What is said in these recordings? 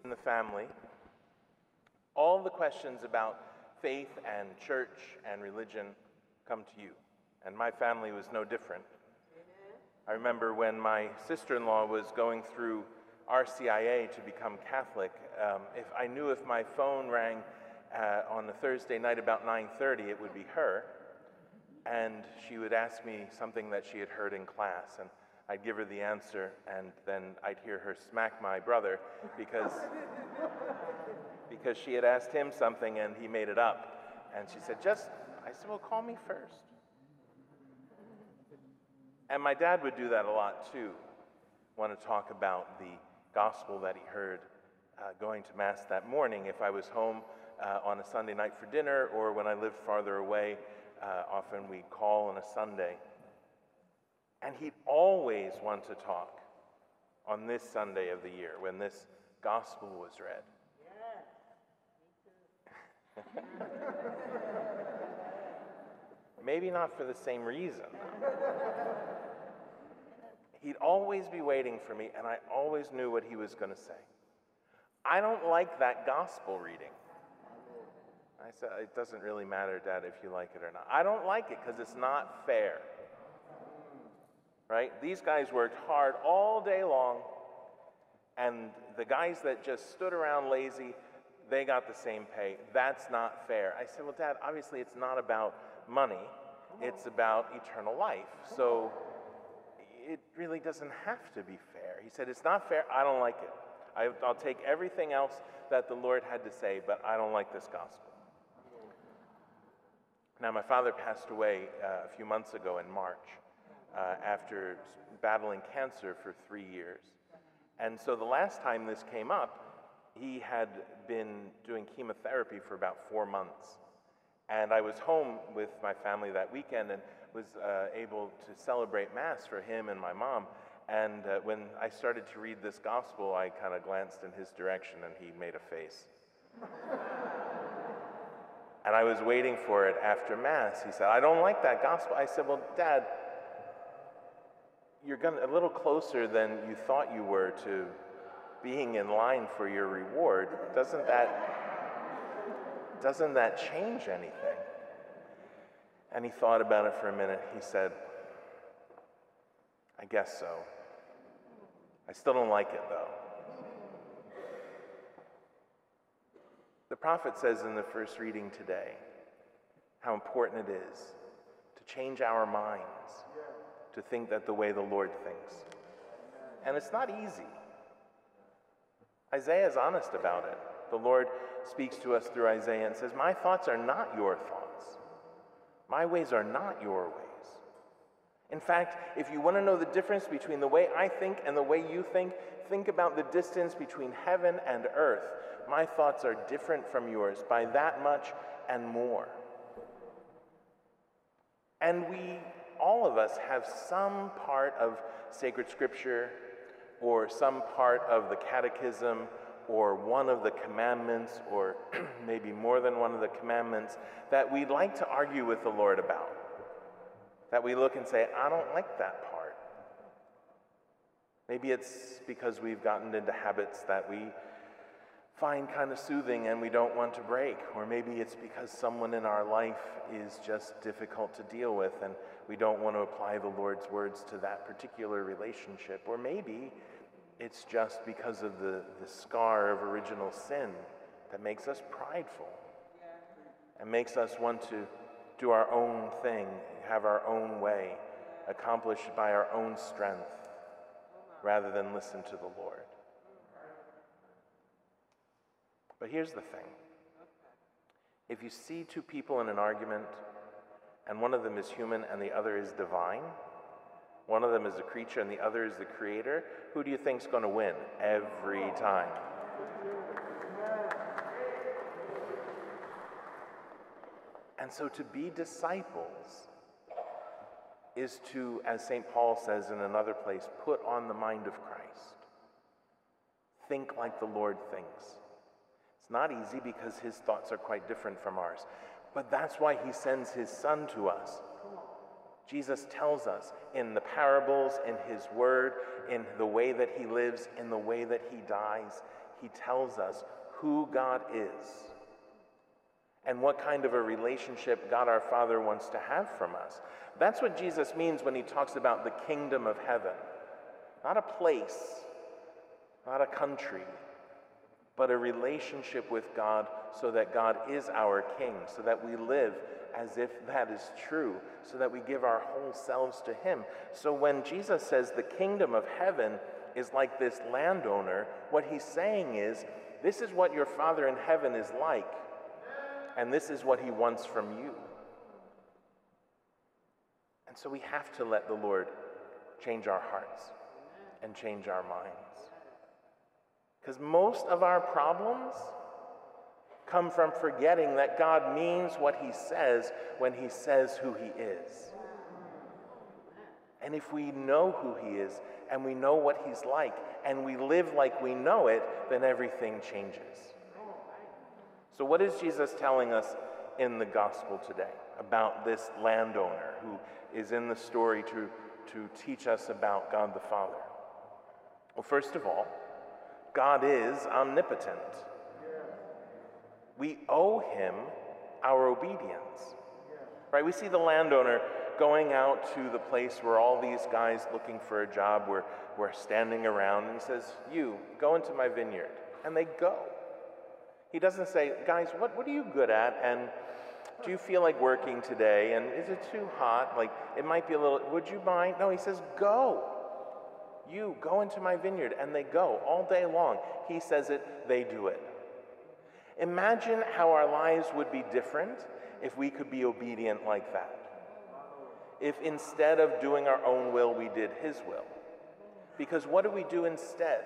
in the family, all the questions about faith and church and religion come to you. And my family was no different. I remember when my sister-in-law was going through RCIA to become Catholic, if I knew if my phone rang on a Thursday night about 9:30, it would be her. And she would ask me something that she had heard in class, and I'd give her the answer, and then I'd hear her smack my brother because she had asked him something and he made it up. And she said, I said, well, call me first. And my dad would do that a lot too, want to talk about the gospel that he heard going to Mass that morning. If I was home on a Sunday night for dinner, or when I lived farther away, often we'd call on a Sunday. And he'd always want to talk on this Sunday of the year when this gospel was read. Yes, me too. Maybe not for the same reason. He'd always be waiting for me, and I always knew what he was going to say. I don't like that gospel reading. I said, it doesn't really matter, Dad, if you like it or not. I don't like it because it's not fair. Right? These guys worked hard all day long, and the guys that just stood around lazy, they got the same pay. That's not fair. I said, well, Dad, obviously it's not about money. It's about eternal life. So it really doesn't have to be fair. He said, it's not fair. I don't like it. I'll take everything else that the Lord had to say, but I don't like this gospel. Now, my father passed away a few months ago in March after battling cancer for 3 years. And so the last time this came up, he had been doing chemotherapy for about 4 months. And I was home with my family that weekend and was able to celebrate Mass for him and my mom. And when I started to read this gospel, I kind of glanced in his direction and he made a face. And I was waiting for it after Mass. He said, I don't like that gospel. I said, well, Dad, you're a little closer than you thought you were to being in line for your reward. Doesn't that change anything? And he thought about it for a minute. He said, I guess so. I still don't like it, though. The prophet says in the first reading today how important it is to change our minds, to think that the way the Lord thinks. And it's not easy. Isaiah is honest about it. The Lord speaks to us through Isaiah and says, my thoughts are not your thoughts. My ways are not your ways. In fact, if you want to know the difference between the way I think and the way you think about the distance between heaven and earth. My thoughts are different from yours by that much and more. And all of us have some part of sacred scripture or some part of the catechism or one of the commandments or maybe more than one of the commandments that we'd like to argue with the Lord about. That we look and say, I don't like that part. Maybe it's because we've gotten into habits that we find kind of soothing and we don't want to break. Or maybe it's because someone in our life is just difficult to deal with and we don't want to apply the Lord's words to that particular relationship. Or maybe it's just because of the scar of original sin that makes us prideful and makes us want to do our own thing, have our own way, accomplished by our own strength, rather than listen to the Lord. But here's the thing. If you see two people in an argument, and one of them is human and the other is divine, one of them is a creature and the other is the creator, who do you think is going to win every time? And so to be disciples is to, as St. Paul says in another place, put on the mind of Christ. Think like the Lord thinks. It's not easy because his thoughts are quite different from ours. But that's why he sends his Son to us. Jesus tells us in the parables, in his word, in the way that he lives, in the way that he dies, he tells us who God is and what kind of a relationship God our Father wants to have from us. That's what Jesus means when he talks about the kingdom of heaven. Not a place, not a country, but a relationship with God so that God is our King, so that we live as if that is true, so that we give our whole selves to him. So when Jesus says the kingdom of heaven is like this landowner, what he's saying is, this is what your Father in heaven is like, and this is what he wants from you. And so we have to let the Lord change our hearts and change our minds. Because most of our problems come from forgetting that God means what he says when he says who he is. And if we know who he is, and we know what he's like, and we live like we know it, then everything changes. So what is Jesus telling us in the gospel today about this landowner who is in the story to teach us about God the Father? Well, first of all, God is omnipotent. We owe him our obedience. Right? We see the landowner going out to the place where all these guys looking for a job were standing around, and he says, you, go into my vineyard. And they go. He doesn't say, guys, what are you good at? And do you feel like working today? And is it too hot? Like, it might be a little, would you mind? No, he says, go. You, go into my vineyard. And they go all day long. He says it, they do it. Imagine how our lives would be different if we could be obedient like that. If instead of doing our own will, we did his will. Because what do we do instead?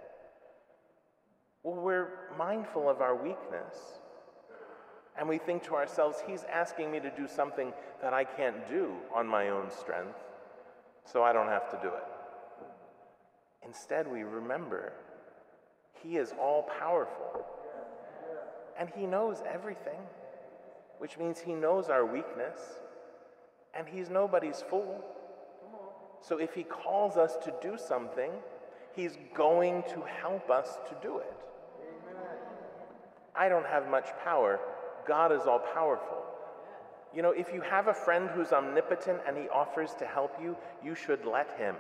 Well, we're mindful of our weakness. And we think to ourselves, he's asking me to do something that I can't do on my own strength, so I don't have to do it. Instead, we remember he is all-powerful. And he knows everything, which means he knows our weakness, and he's nobody's fool. So if he calls us to do something, he's going to help us to do it. I don't have much power. God is all-powerful. You know, if you have a friend who's omnipotent and he offers to help you, you should let him.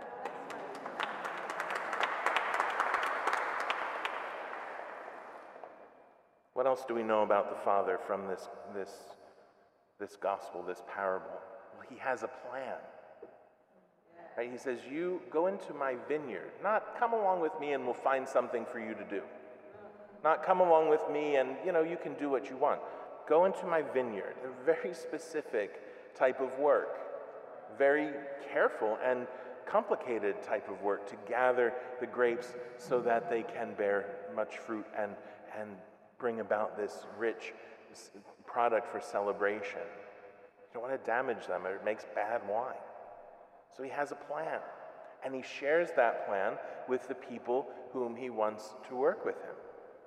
What else do we know about the Father from this gospel, this parable? Well, he has a plan. Right? He says, you go into my vineyard. Not come along with me and we'll find something for you to do. Not come along with me and, you can do what you want. Go into my vineyard, a very specific type of work. Very careful and complicated type of work to gather the grapes so that they can bear much fruit and bring about this rich product for celebration. You don't want to damage them, or it makes bad wine. So he has a plan, and he shares that plan with the people whom he wants to work with him.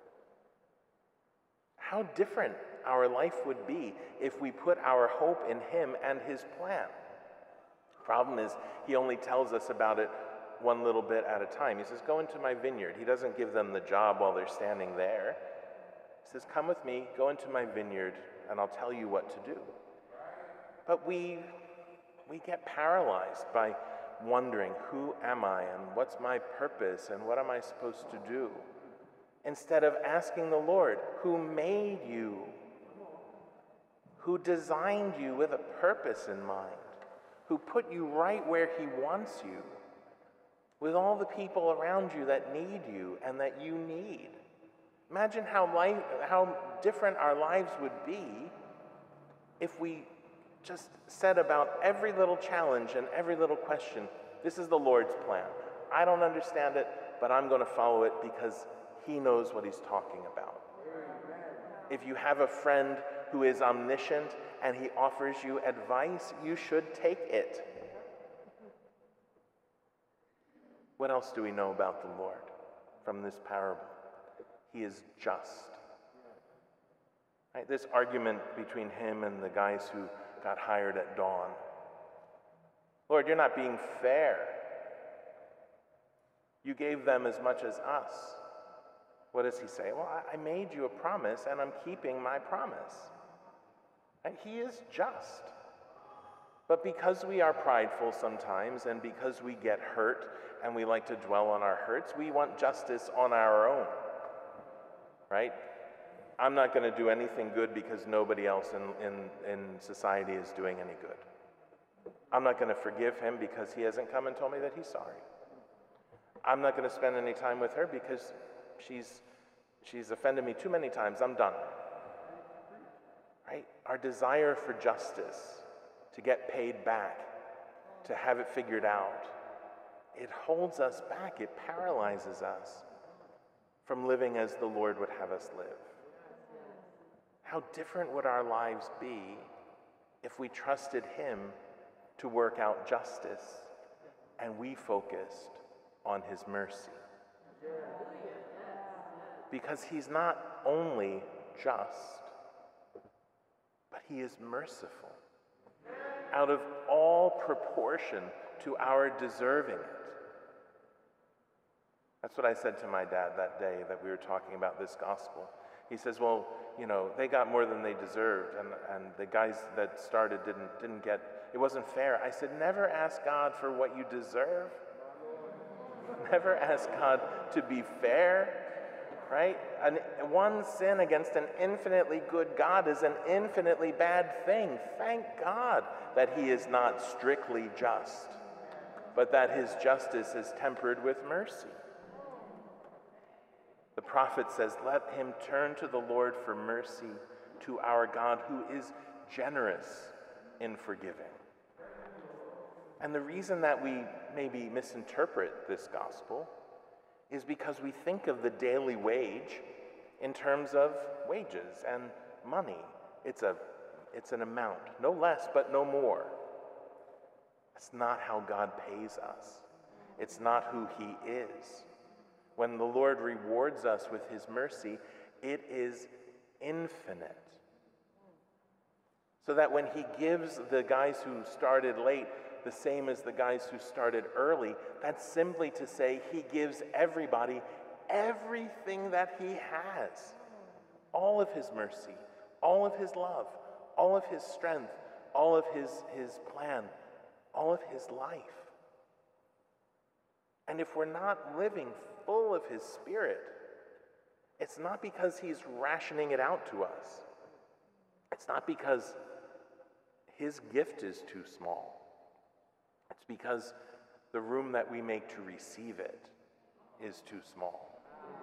How different our life would be if we put our hope in him and his plan. Problem is, he only tells us about it one little bit at a time. He says, go into my vineyard. He doesn't give them the job while they're standing there. He says, come with me, go into my vineyard, and I'll tell you what to do. But we get paralyzed by wondering, who am I, and what's my purpose, and what am I supposed to do? Instead of asking the Lord, who made you, who designed you with a purpose in mind, who put you right where he wants you, with all the people around you that need you and that you need. Imagine how different our lives would be if we just said about every little challenge and every little question, this is the Lord's plan. I don't understand it, but I'm going to follow it because he knows what he's talking about. If you have a friend who is omniscient and he offers you advice, you should take it. What else do we know about the Lord from this parable? He is just. Right? This argument between him and the guys who got hired at dawn. Lord, you're not being fair. You gave them as much as us. What does he say? Well, I made you a promise, and I'm keeping my promise. And he is just. But because we are prideful sometimes, and because we get hurt, and we like to dwell on our hurts, we want justice on our own, right? I'm not going to do anything good because nobody else in society is doing any good. I'm not going to forgive him because he hasn't come and told me that he's sorry. I'm not going to spend any time with her because she's offended me too many times. I'm done. Right? Our desire for justice, to get paid back, to have it figured out, it holds us back. It paralyzes us from living as the Lord would have us live. How different would our lives be if we trusted him to work out justice and we focused on his mercy? Because he's not only just, but he is merciful, out of all proportion to our deserving it. That's what I said to my dad that day that we were talking about this gospel. He says, well, they got more than they deserved, and the guys that started didn't get, it wasn't fair. I said, never ask God for what you deserve. Never ask God to be fair, right? One sin against an infinitely good God is an infinitely bad thing. Thank God that he is not strictly just, but that his justice is tempered with mercy. The prophet says, let him turn to the Lord for mercy, to our God who is generous in forgiving. And the reason that we maybe misinterpret this gospel is because we think of the daily wage in terms of wages and money. It's an amount, no less but no more. That's not how God pays us. It's not who he is. When the Lord rewards us with his mercy, it is infinite. So that when he gives the guys who started late the same as the guys who started early, that's simply to say he gives everybody everything that he has. All of his mercy, all of his love, all of his strength, all of his plan, all of his life. And if we're not living full of his Spirit, it's not because he's rationing it out to us. It's not because his gift is too small. It's because the room that we make to receive it is too small.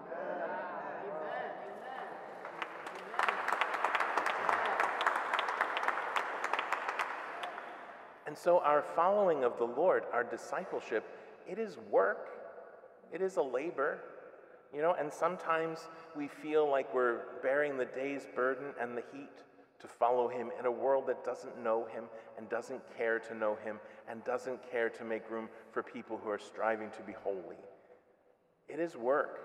And so our following of the Lord, our discipleship, it is work. It is a labor, and sometimes we feel like we're bearing the day's burden and the heat to follow him in a world that doesn't know him and doesn't care to know him and doesn't care to make room for people who are striving to be holy. It is work.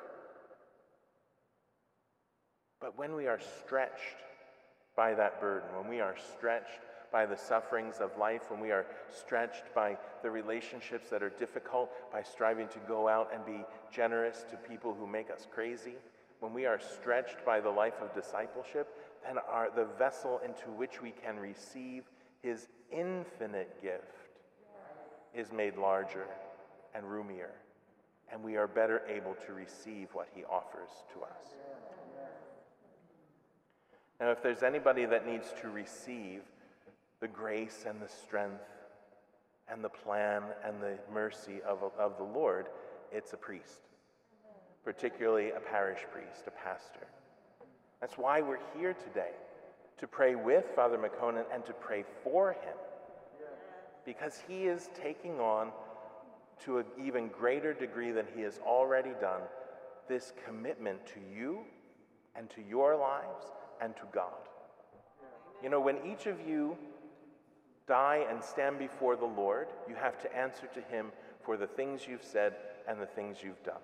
But when we are stretched by that burden, when we are stretched by the sufferings of life, when we are stretched by the relationships that are difficult, by striving to go out and be generous to people who make us crazy, when we are stretched by the life of discipleship, then the vessel into which we can receive his infinite gift is made larger and roomier, and we are better able to receive what he offers to us. Now, if there's anybody that needs to receive the grace and the strength and the plan and the mercy of the Lord, it's a priest, particularly a parish priest, a pastor. That's why we're here today, to pray with Father McConan and to pray for him, because he is taking on, to an even greater degree than he has already done, this commitment to you and to your lives and to God. When each of you die and stand before the Lord, you have to answer to him for the things you've said and the things you've done.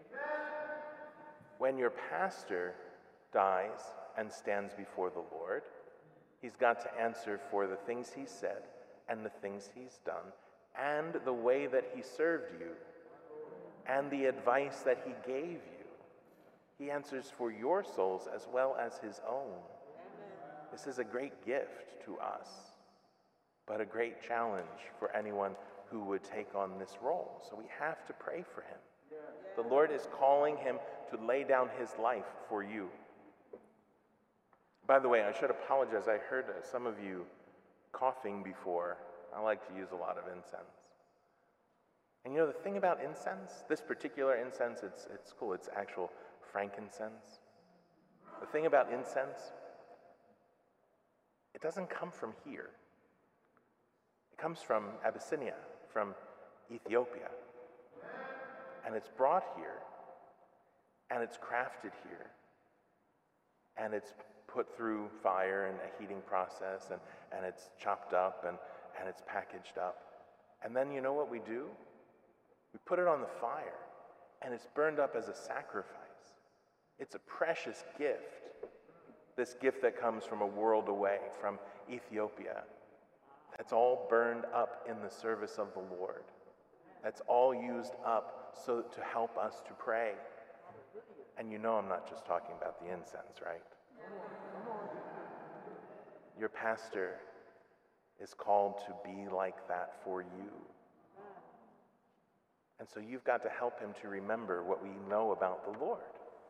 When your pastor dies and stands before the Lord, he's got to answer for the things he said and the things he's done and the way that he served you and the advice that he gave you. He answers for your souls as well as his own. This is a great gift to us, but a great challenge for anyone who would take on this role. So we have to pray for him. The Lord is calling him to lay down his life for you. By the way, I should apologize. I heard some of you coughing before. I like to use a lot of incense. And you know the thing about incense, this particular incense, it's cool. It's actual frankincense. The thing about incense, it doesn't come from here. It comes from Abyssinia, from Ethiopia. And it's brought here, and it's crafted here, and it's put through fire and a heating process, and it's chopped up, and it's packaged up. And then you know what we do? We put it on the fire, and it's burned up as a sacrifice. It's a precious gift, this gift that comes from a world away, from Ethiopia. That's all burned up in the service of the Lord. That's all used up so to help us to pray. And you know I'm not just talking about the incense, right? Your pastor is called to be like that for you. And so you've got to help him to remember what we know about the Lord.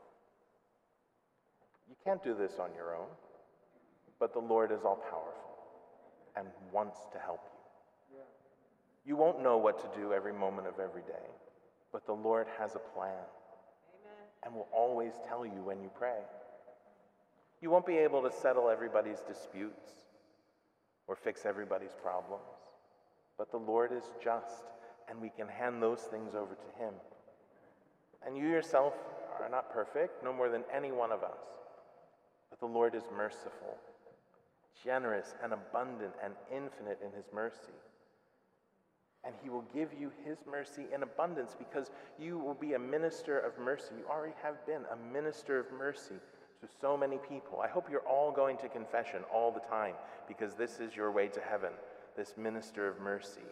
You can't do this on your own, but the Lord is all-powerful and wants to help you. You won't know what to do every moment of every day, but the Lord has a plan and will always tell you when you pray. You won't be able to settle everybody's disputes or fix everybody's problems, but the Lord is just, and we can hand those things over to him. And you yourself are not perfect, no more than any one of us, but the Lord is merciful, generous and abundant and infinite in his mercy. And he will give you his mercy in abundance because you will be a minister of mercy. You already have been a minister of mercy to so many people. I hope you're all going to confession all the time because this is your way to heaven, this minister of mercy.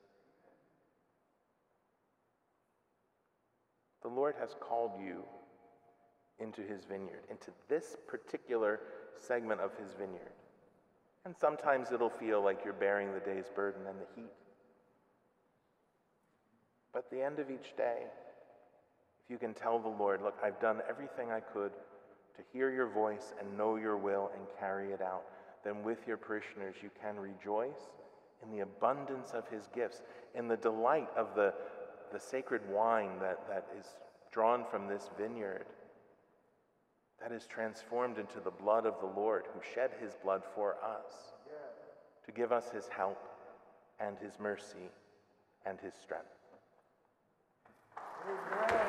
The Lord has called you into his vineyard, into this particular segment of his vineyard. And sometimes it'll feel like you're bearing the day's burden and the heat. But at the end of each day, if you can tell the Lord, look, I've done everything I could to hear your voice and know your will and carry it out, then with your parishioners you can rejoice in the abundance of his gifts, in the delight of the sacred wine that is drawn from this vineyard, that is transformed into the blood of the Lord who shed his blood for us to give us his help and his mercy and his strength. Amen.